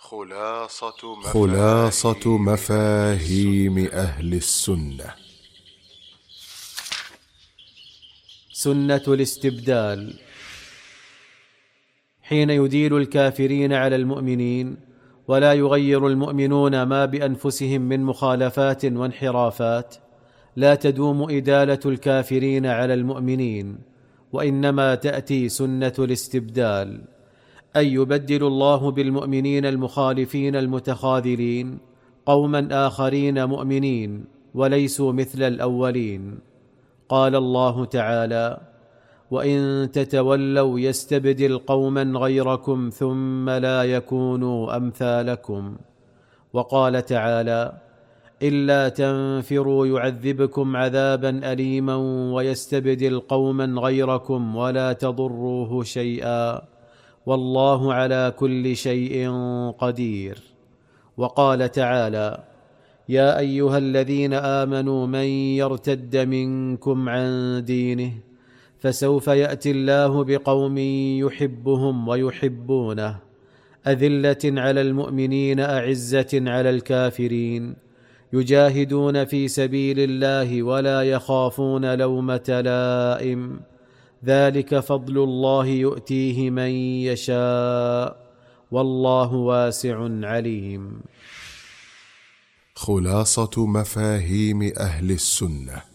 خلاصة مفاهيم أهل السنة. سنة الاستبدال. حين يديل الكافرين على المؤمنين ولا يغير المؤمنون ما بأنفسهم من مخالفات وانحرافات، لا تدوم إدالة الكافرين على المؤمنين، وإنما تأتي سنة الاستبدال، أن يبدل الله بالمؤمنين المخالفين المتخاذلين قوما آخرين مؤمنين وليسوا مثل الأولين. قال الله تعالى: وإن تتولوا يستبدل قوما غيركم ثم لا يكونوا أمثالكم. وقال تعالى: إلا تنفروا يعذبكم عذابا أليما ويستبدل قوما غيركم ولا تضروه شيئا والله على كل شيء قدير. وقال تعالى: يا أيها الذين آمنوا من يرتد منكم عن دينه فسوف يأتي الله بقوم يحبهم ويحبونه، أذلة على المؤمنين أعزة على الكافرين، يجاهدون في سبيل الله ولا يخافون لومة لائم، ذلك فضل الله يؤتيه من يشاء والله واسع عليم. خلاصة مفاهيم أهل السنة.